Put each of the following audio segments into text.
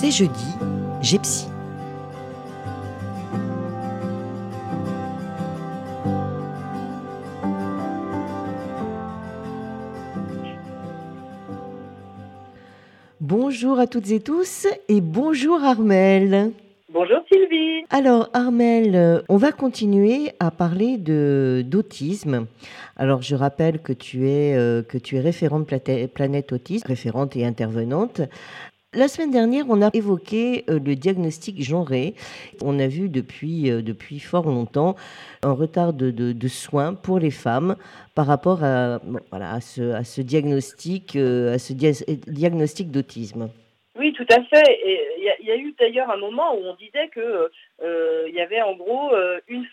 C'est jeudi, j'ai psy. Bonjour à toutes et tous et bonjour Armelle. Bonjour Sylvie. Alors Armelle, on va continuer à parler d'autisme. Alors je rappelle que tu es référente Planète Autisme, référente et intervenante. La semaine dernière, on a évoqué le diagnostic genré. On a vu depuis fort longtemps un retard de soins pour les femmes par rapport à ce diagnostic, diagnostic d'autisme. Oui, tout à fait. Et il y a eu d'ailleurs un moment où on disait que il y avait en gros une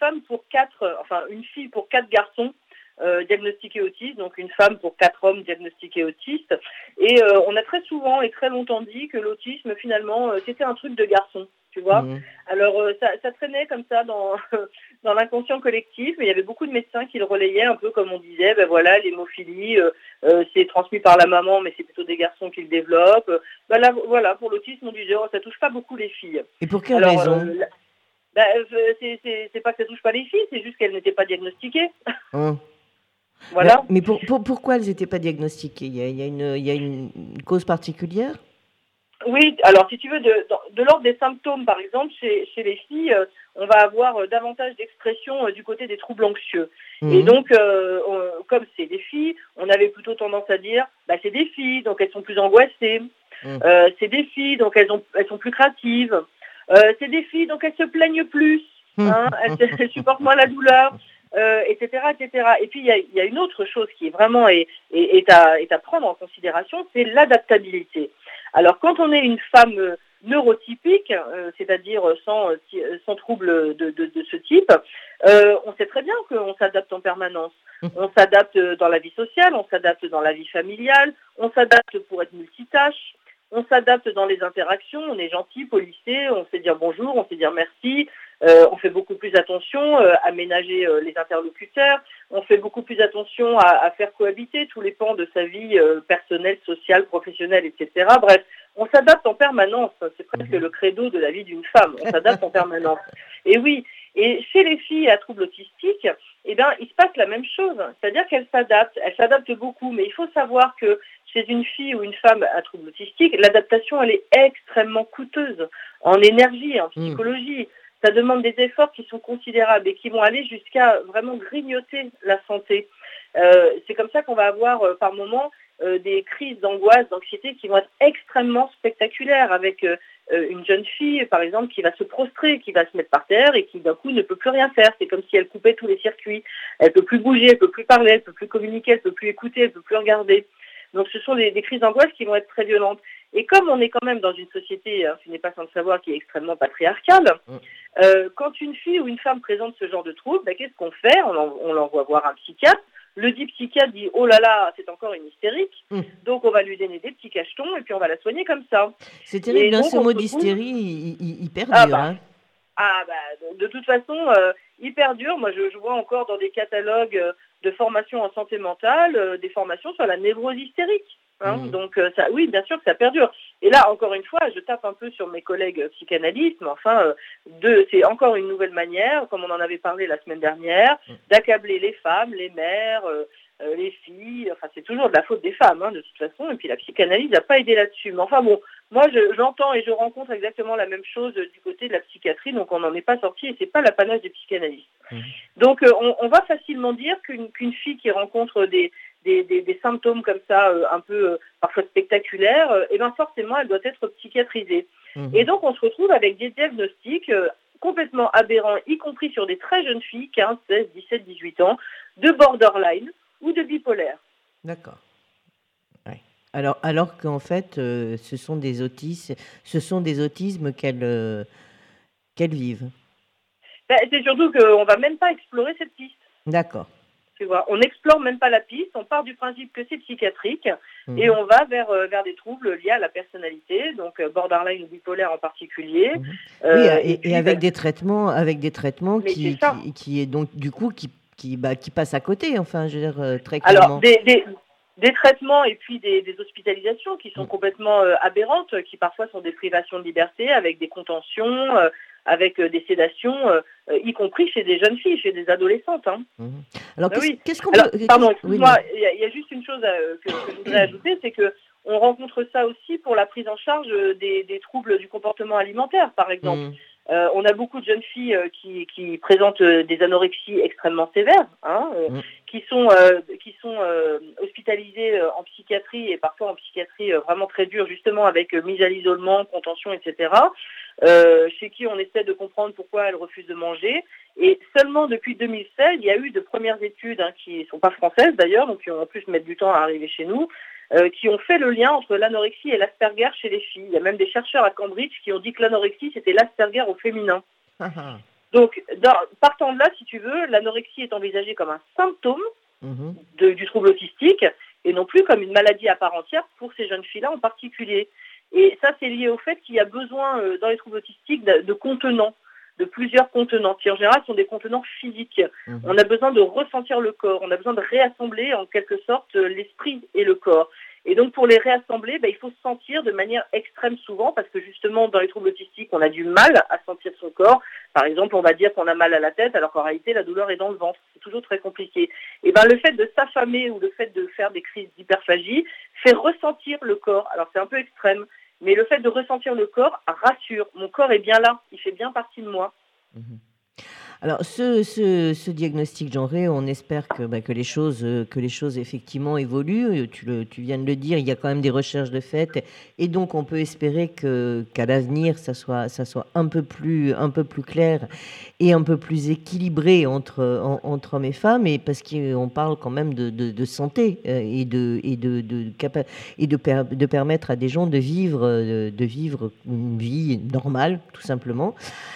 fille pour 4 garçons diagnostiqués autistes, donc une femme pour 4 hommes diagnostiqués autistes. Et on a très souvent et très longtemps dit que l'autisme, finalement, c'était un truc de garçon, tu vois. Mmh. Alors, ça traînait comme ça dans, dans l'inconscient collectif, mais il y avait beaucoup de médecins qui le relayaient, un peu comme on disait, ben voilà, l'hémophilie, c'est transmis par la maman, mais c'est plutôt des garçons qui le développent. Là, voilà, pour l'autisme, on disait, ça touche pas beaucoup les filles. Et pour quelle raison c'est pas que ça touche pas les filles, c'est juste qu'elles n'étaient pas diagnostiquées. Hein. Voilà. Mais pourquoi elles n'étaient pas diagnostiquées? Il y a une cause particulière? Oui, alors si tu veux, de l'ordre des symptômes, par exemple, chez les filles, on va avoir davantage d'expression du côté des troubles anxieux. Mmh. Et donc, comme c'est des filles, on avait plutôt tendance à dire, c'est des filles, donc elles sont plus angoissées. Mmh. C'est des filles, donc elles sont plus créatives. C'est des filles, donc elles se plaignent plus. Elles supportent moins la douleur. Etc., etc. Et puis il y a une autre chose qui est vraiment est à prendre en considération, c'est l'adaptabilité. Alors quand on est une femme neurotypique, c'est-à-dire sans trouble de ce type, on sait très bien qu'on s'adapte en permanence. On s'adapte dans la vie sociale, on s'adapte dans la vie familiale, on s'adapte pour être multitâche. On s'adapte dans les interactions, on est gentil, policé, on sait dire bonjour, on sait dire merci, on fait beaucoup plus attention à ménager les interlocuteurs, on fait beaucoup plus attention à faire cohabiter tous les pans de sa vie personnelle, sociale, professionnelle, etc. Bref, on s'adapte en permanence, c'est presque le credo de la vie d'une femme, on s'adapte en permanence. Et oui, et chez les filles à troubles autistiques, il se passe la même chose, c'est-à-dire qu'elles s'adaptent beaucoup, mais il faut savoir que chez une fille ou une femme à trouble autistique, l'adaptation, elle est extrêmement coûteuse en énergie, en psychologie. Ça demande des efforts qui sont considérables et qui vont aller jusqu'à vraiment grignoter la santé. C'est comme ça qu'on va avoir par moments des crises d'angoisse, d'anxiété qui vont être extrêmement spectaculaires avec une jeune fille, par exemple, qui va se prostrer, qui va se mettre par terre et qui d'un coup ne peut plus rien faire. C'est comme si elle coupait tous les circuits. Elle peut plus bouger, elle peut plus parler, elle peut plus communiquer, elle peut plus écouter, elle peut plus regarder. Donc ce sont des crises d'angoisse qui vont être très violentes. Et comme on est quand même dans une société, tu n'es pas sans le savoir, qui est extrêmement patriarcale, quand une fille ou une femme présente ce genre de trouble, qu'est-ce qu'on fait? On l'envoie voir un psychiatre. Le dit psychiatre dit « Oh là là, c'est encore une hystérique ». Donc on va lui donner des petits cachetons et puis on va la soigner comme ça. C'est terrible, ce mot d'hystérie, il perdure. De toute façon, il perdure. Moi, je vois encore dans des catalogues de formation en santé mentale, des formations sur la névrose hystérique. Donc, oui, bien sûr que ça perdure. Et là, encore une fois, je tape un peu sur mes collègues psychanalystes, mais enfin, c'est encore une nouvelle manière, comme on en avait parlé la semaine dernière, d'accabler les femmes, les mères, les filles. Enfin, c'est toujours de la faute des femmes, de toute façon. Et puis, la psychanalyse n'a pas aidé là-dessus. Mais enfin, bon, moi, j'entends et je rencontre exactement la même chose du côté de la psychiatrie, donc on n'en est pas sorti et c'est pas l'apanage des psychanalystes. Donc, on va facilement dire qu'une fille qui rencontre des symptômes comme ça, un peu parfois spectaculaires, forcément, elle doit être psychiatrisée. Et donc, on se retrouve avec des diagnostics complètement aberrants, y compris sur des très jeunes filles, 15, 16, 17, 18 ans, de borderline ou de bipolaire. D'accord. Ouais. Alors qu'en fait, ce sont des autismes qu'elles vivent. C'est surtout qu'on ne va même pas explorer cette piste. D'accord. Tu vois, on n'explore même pas la piste, on part du principe que c'est psychiatrique et on va vers des troubles liés à la personnalité, donc borderline ou bipolaire en particulier. Et avec des traitements qui est donc du coup qui passe à côté, enfin je veux dire très clairement. Alors des traitements et puis des hospitalisations qui sont complètement aberrantes, qui parfois sont des privations de liberté avec des contentions, avec des sédations, y compris chez des jeunes filles, chez des adolescentes. Hein. Alors, Oui. qu'est-ce qu'on Alors, peut... pardon, excuse-moi, il y a juste une chose que je voudrais ajouter, c'est que on rencontre ça aussi pour la prise en charge des troubles du comportement alimentaire, par exemple. On a beaucoup de jeunes filles qui présentent des anorexies extrêmement sévères, hein, qui sont hospitalisées en psychiatrie et parfois en psychiatrie vraiment très dure, justement avec mise à l'isolement, contention, etc. Chez qui on essaie de comprendre pourquoi elles refusent de manger. Et seulement depuis 2016, il y a eu de premières études, hein, qui ne sont pas françaises d'ailleurs, donc qui ont en plus mettre du temps à arriver chez nous, qui ont fait le lien entre l'anorexie et l'Asperger chez les filles. Il y a même des chercheurs à Cambridge qui ont dit que l'anorexie, c'était l'Asperger au féminin. Donc, partant de là, si tu veux, l'anorexie est envisagée comme un symptôme du trouble autistique et non plus comme une maladie à part entière pour ces jeunes filles-là en particulier. Et ça, c'est lié au fait qu'il y a besoin, dans les troubles autistiques, de contenants, de plusieurs contenants, qui en général sont des contenants physiques. On a besoin de ressentir le corps, on a besoin de réassembler en quelque sorte l'esprit et le corps. Et donc pour les réassembler, il faut se sentir de manière extrême souvent, parce que justement dans les troubles autistiques, on a du mal à sentir son corps. Par exemple, on va dire qu'on a mal à la tête, alors qu'en réalité la douleur est dans le ventre. C'est toujours très compliqué. Et le fait de s'affamer ou le fait de faire des crises d'hyperphagie fait ressentir le corps. Alors c'est un peu extrême, mais le fait de ressentir le corps rassure. Mon corps est bien là, il fait bien partie de moi. Alors, ce diagnostic genré, on espère que les choses effectivement évoluent. Tu viens de le dire, il y a quand même des recherches de fait, et donc on peut espérer qu'à l'avenir, ça soit un peu plus clair et un peu plus équilibré entre hommes et femmes, et parce qu'on parle quand même de santé et de permettre à des gens de vivre une vie normale, tout simplement.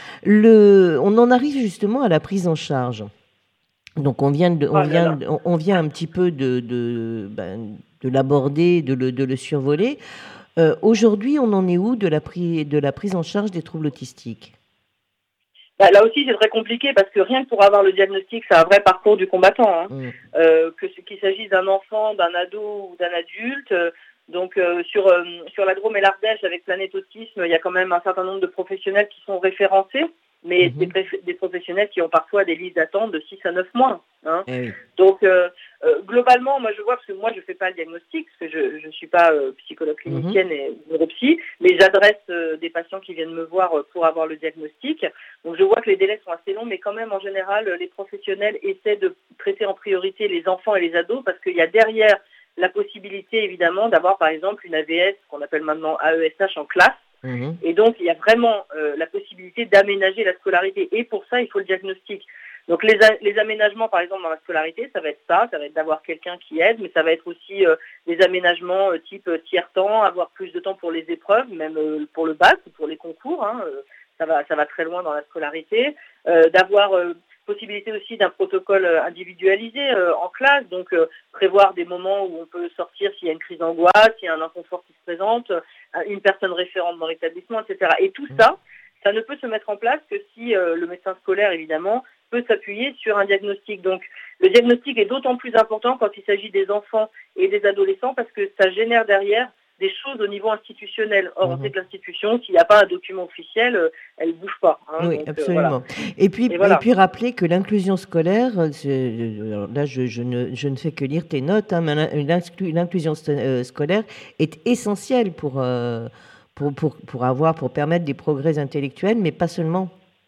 On en arrive justement à la prise en charge. Donc on vient un petit peu de l'aborder, de le survoler. Aujourd'hui, on en est où de la prise en charge des troubles autistiques ? Là aussi, c'est très compliqué parce que rien que pour avoir le diagnostic, c'est un vrai parcours du combattant. Hein. Qu'il s'agisse d'un enfant, d'un ado ou d'un adulte. Donc sur la Drôme et l'Ardèche, avec Planète Autisme, il y a quand même un certain nombre de professionnels qui sont référencés, mais des professionnels qui ont parfois des listes d'attente de 6 à 9 mois. Hein. Donc globalement, moi je vois, parce que moi je ne fais pas le diagnostic, parce que je ne suis pas psychologue clinicienne et neuropsy, mais j'adresse des patients qui viennent me voir pour avoir le diagnostic. Donc je vois que les délais sont assez longs, mais quand même en général, les professionnels essaient de traiter en priorité les enfants et les ados, parce qu'il y a derrière la possibilité évidemment d'avoir par exemple une AVS, qu'on appelle maintenant AESH en classe. Et donc il y a vraiment la possibilité d'aménager la scolarité, et pour ça il faut le diagnostic. Donc les aménagements par exemple dans la scolarité, ça va être d'avoir quelqu'un qui aide, mais ça va être aussi des aménagements type tiers-temps, avoir plus de temps pour les épreuves, même pour le bac ou pour les concours, hein, ça va très loin dans la scolarité, d'avoir possibilité aussi d'un protocole individualisé en classe, donc prévoir des moments où on peut sortir s'il y a une crise d'angoisse, s'il y a un inconfort qui se présente, une personne référente dans l'établissement, etc. Et tout ça, ça ne peut se mettre en place que si le médecin scolaire, évidemment, peut s'appuyer sur un diagnostic. Donc le diagnostic est d'autant plus important quand il s'agit des enfants et des adolescents, parce que ça génère derrière des choses au niveau institutionnel. Or, on sait que l'institution, s'il n'y a pas un document officiel, elle ne bouge pas. Hein, oui, donc, absolument. voilà. Et puis rappeler que l'inclusion scolaire, là je ne fais que lire tes notes, hein, mais l'inclusion scolaire est essentielle pour permettre des progrès intellectuels, mais pas seulement.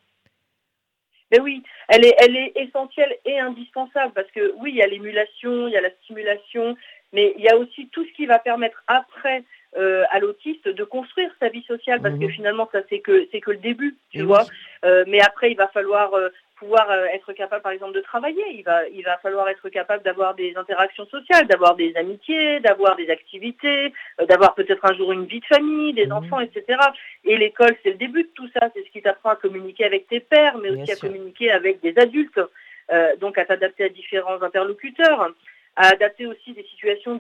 Mais oui, elle est essentielle et indispensable, parce que oui, il y a l'émulation, il y a la stimulation, mais il y a aussi tout ce qui va permettre après à l'autiste de construire sa vie sociale, parce que finalement ça c'est que le début, tu vois. Mais après il va falloir pouvoir être capable par exemple de travailler, il va falloir être capable d'avoir des interactions sociales, d'avoir des amitiés, d'avoir des activités, d'avoir peut-être un jour une vie de famille, des enfants, etc. Et l'école c'est le début de tout ça, c'est ce qui t'apprend à communiquer avec tes pairs, mais aussi à communiquer avec des adultes, donc à t'adapter à différents interlocuteurs, à adapter aussi des situations de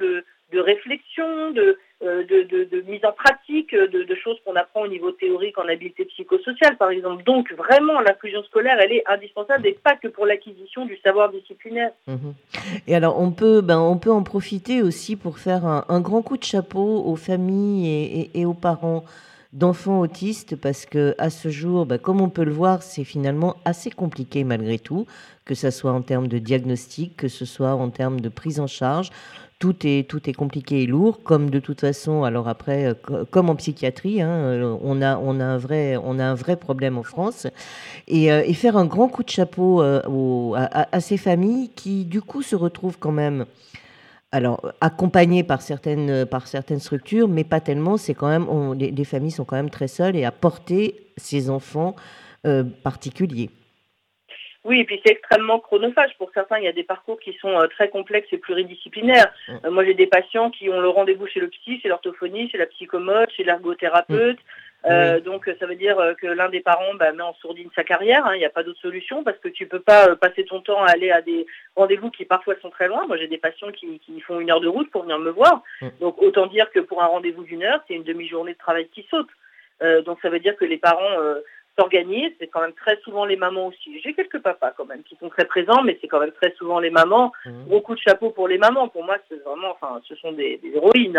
de réflexion, de mise en pratique, de choses qu'on apprend au niveau théorique en habileté psychosociale, par exemple. Donc, vraiment, l'inclusion scolaire, elle est indispensable et pas que pour l'acquisition du savoir disciplinaire. Mhm. Et alors, on peut en profiter aussi pour faire un grand coup de chapeau aux familles et aux parents d'enfants autistes, parce que à ce jour, comme on peut le voir, c'est finalement assez compliqué malgré tout, que ce soit en termes de diagnostic, que ce soit en termes de prise en charge. Tout est compliqué et lourd, comme de toute façon, alors après, comme en psychiatrie, hein, on a un vrai problème en France. Et faire un grand coup de chapeau à ces familles qui, du coup, se retrouvent quand même, alors, accompagnées par certaines structures, mais pas tellement. C'est quand même, les familles sont quand même très seules et à porter ces enfants particuliers. Oui, et puis c'est extrêmement chronophage. Pour certains, il y a des parcours qui sont très complexes et pluridisciplinaires. Moi, j'ai des patients qui ont le rendez-vous chez le psy, chez l'orthophoniste, chez la psychomote, chez l'ergothérapeute. Oui. Donc, ça veut dire que l'un des parents met en sourdine sa carrière. Il n'y a pas d'autre solution parce que tu peux pas passer ton temps à aller à des rendez-vous qui parfois sont très loin. Moi, j'ai des patients qui font 1 heure de route pour venir me voir. Donc, autant dire que pour un rendez-vous d'1 heure, c'est une demi-journée de travail qui saute. Donc, ça veut dire que les parents s'organisent. C'est quand même très souvent les mamans aussi. J'ai quelques papas quand même qui sont très présents, mais c'est quand même très souvent les mamans. Gros coup de chapeau pour les mamans. Pour moi, c'est vraiment, ce sont des héroïnes.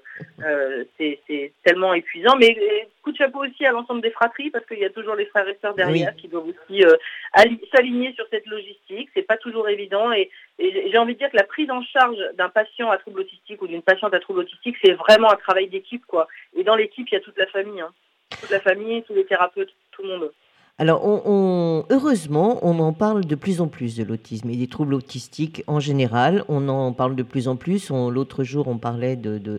C'est tellement épuisant. Mais coup de chapeau aussi à l'ensemble des fratries, parce qu'il y a toujours les frères et sœurs derrière qui doivent aussi s'aligner sur cette logistique. C'est pas toujours évident. Et j'ai envie de dire que la prise en charge d'un patient à trouble autistique ou d'une patiente à trouble autistique, c'est vraiment un travail d'équipe, quoi. Et dans l'équipe, il y a toute la famille. Toute la famille, tous les thérapeutes, tout le monde. Alors, heureusement, on en parle de plus en plus de l'autisme et des troubles autistiques en général. On en parle de plus en plus. L'autre jour, on parlait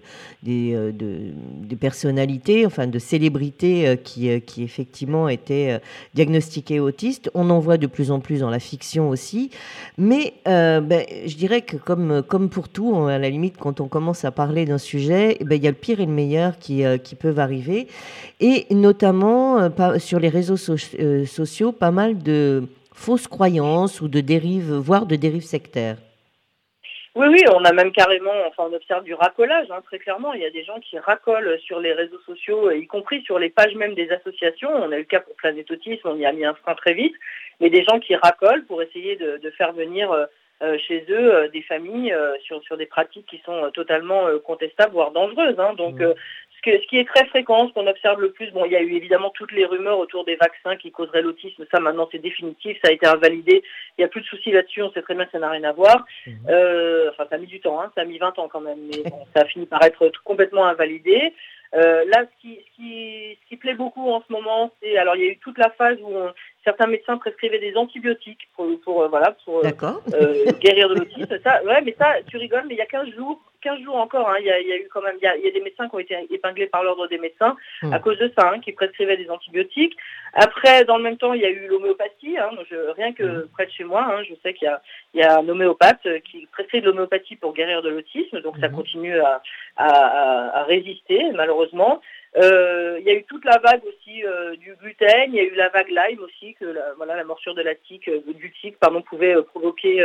des personnalités, enfin de célébrités qui effectivement étaient diagnostiquées autistes. On en voit de plus en plus dans la fiction aussi. Mais je dirais que comme pour tout, à la limite, quand on commence à parler d'un sujet, il y a le pire et le meilleur qui peuvent arriver. Et notamment sur les réseaux sociaux, pas mal de fausses croyances ou de dérives, voire de dérives sectaires. Oui, on a même carrément, on observe du racolage, très clairement. Il y a des gens qui racolent sur les réseaux sociaux, y compris sur les pages même des associations. On a eu le cas pour Planète Autisme, on y a mis un frein très vite. Mais des gens qui racolent pour essayer de faire venir chez eux des familles sur des pratiques qui sont totalement contestables, voire dangereuses. Donc, ce qui est très fréquent, ce qu'on observe le plus, il y a eu évidemment toutes les rumeurs autour des vaccins qui causeraient l'autisme. Ça, maintenant, c'est définitif, ça a été invalidé. Il n'y a plus de soucis là-dessus, on sait très bien que ça n'a rien à voir. Ça a mis du temps, ça a mis 20 ans quand même, mais bon, ça a fini par être complètement invalidé. Là, ce qui plaît beaucoup en ce moment, c'est, alors il y a eu toute la phase où certains médecins prescrivaient des antibiotiques pour guérir de l'autisme. Mais ça, tu rigoles, mais il y a 15 jours encore, il y a eu quand même, il y a des médecins qui ont été épinglés par l'ordre des médecins à cause de ça, qui prescrivaient des antibiotiques. Après, dans le même temps, il y a eu l'homéopathie. Rien que près de chez moi, je sais qu'il y a un homéopathe qui prescrit de l'homéopathie pour guérir de l'autisme, donc ça continue à résister, malheureusement. Il y a eu toute la vague aussi du gluten, il y a eu la vague Lyme aussi, que la morsure de la tique, pouvait provoquer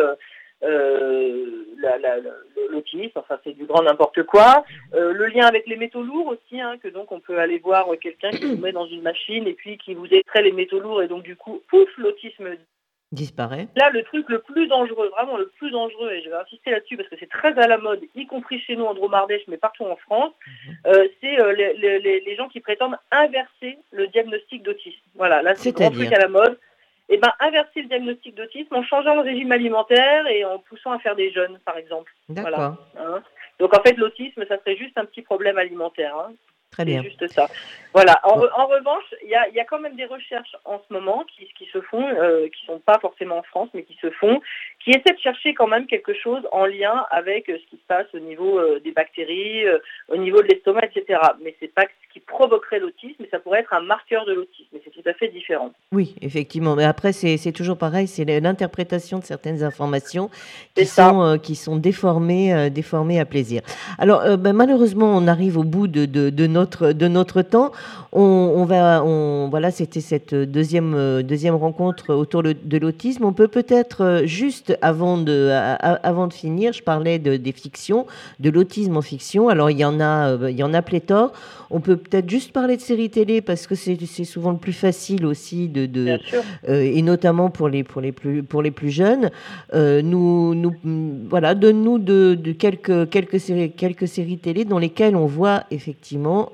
l'autisme, c'est du grand n'importe quoi. Le lien avec les métaux lourds aussi, que donc on peut aller voir quelqu'un qui vous met dans une machine et puis qui vous extrait les métaux lourds et donc du coup, pouf, l'autisme disparaît. Là, le truc le plus dangereux, vraiment le plus dangereux, et je vais insister là-dessus parce que c'est très à la mode, y compris chez nous en Dromardèche, mais partout en France, c'est les gens qui prétendent inverser le diagnostic d'autisme. Voilà, là c'est le grand truc à la mode. Inverser le diagnostic d'autisme en changeant le régime alimentaire et en poussant à faire des jeûnes, par exemple. D'accord. Voilà. Donc en fait, l'autisme, ça serait juste un petit problème alimentaire. Très bien. C'est juste ça. Voilà. En revanche, il y a quand même des recherches en ce moment qui se font, qui sont pas forcément en France, mais qui se font, qui essaient de chercher quand même quelque chose en lien avec ce qui se passe au niveau des bactéries, au niveau de l'estomac, etc. Mais c'est pas ce qui provoquerait l'autisme, mais ça pourrait être un marqueur de l'autisme. Et c'est à fait différent. Oui, effectivement. Mais après, c'est toujours pareil, c'est l'interprétation de certaines informations qui sont déformées à plaisir. Alors, malheureusement, on arrive au bout de notre temps. Voilà, c'était cette deuxième rencontre autour de l'autisme. On peut peut-être juste avant de finir, je parlais des fictions, de l'autisme en fiction. Alors, il y en a pléthore. On peut peut-être juste parler de séries télé parce que c'est souvent le plus facile aussi Bien sûr. et notamment pour les plus jeunes. Voilà, donne-nous de quelques séries télé dans lesquelles on voit effectivement,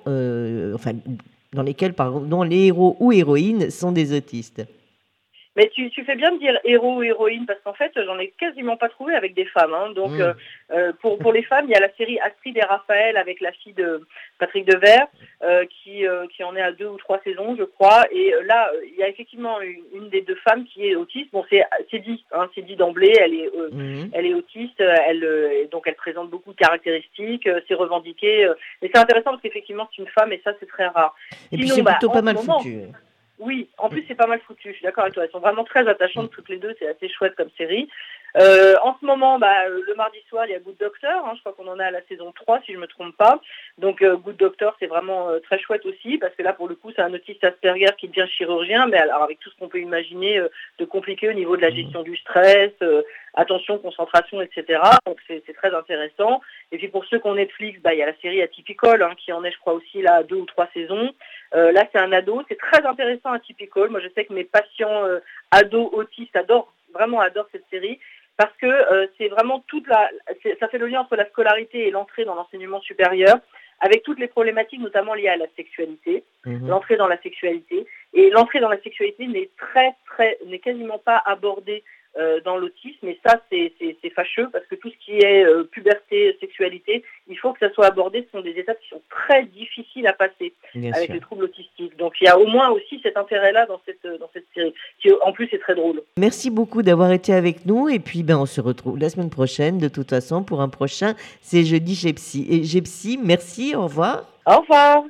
dans lesquelles, pardon, dont les héros ou héroïnes sont des autistes. Mais tu fais bien de dire héros ou héroïne, parce qu'en fait, j'en ai quasiment pas trouvé avec des femmes. Hein. Donc, pour les femmes, il y a la série Astrid et Raphaël avec la fille de Patrick Devers, qui en est à 2 ou 3 saisons, je crois. Et là, il y a effectivement une des 2 femmes qui est autiste. Bon, c'est dit d'emblée, elle est autiste, donc elle présente beaucoup de caractéristiques, c'est revendiqué. Mais c'est intéressant parce qu'effectivement, c'est une femme et ça, c'est très rare. Et puis c'est plutôt pas mal foutu. Oui, en plus c'est pas mal foutu, je suis d'accord avec toi. Elles sont vraiment très attachantes toutes les deux, c'est assez chouette comme série. En ce moment, le mardi soir, il y a Good Doctor, je crois qu'on en est à la saison 3 si je me trompe pas. Donc Good Doctor, c'est vraiment très chouette aussi, parce que là pour le coup c'est un autiste Asperger qui devient chirurgien, mais alors avec tout ce qu'on peut imaginer de compliqué au niveau de la gestion du stress, attention, concentration, etc. Donc c'est très intéressant. Et puis pour ceux qui ont Netflix, il y a la série Atypical, qui en est je crois aussi là 2 ou 3 saisons. Là c'est un ado, c'est très intéressant Atypical. Moi je sais que mes patients ados autistes adorent cette série. Parce que c'est vraiment ça fait le lien entre la scolarité et l'entrée dans l'enseignement supérieur, avec toutes les problématiques notamment liées à la sexualité, l'entrée dans la sexualité. Et l'entrée dans la sexualité n'est quasiment pas abordée dans l'autisme, et ça c'est fâcheux parce que tout ce qui est puberté, sexualité, il faut que ça soit abordé. Ce sont des étapes qui sont très difficiles à passer avec les troubles autistiques. Donc il y a au moins aussi cet intérêt-là dans cette série, qui en plus est très drôle. Merci beaucoup d'avoir été avec nous, et puis on se retrouve la semaine prochaine de toute façon pour un prochain C'est Jeudi chez Psy. Et chez Psy, merci, au revoir. Au revoir.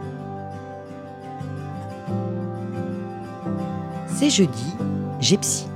C'est jeudi, j'ai Psy.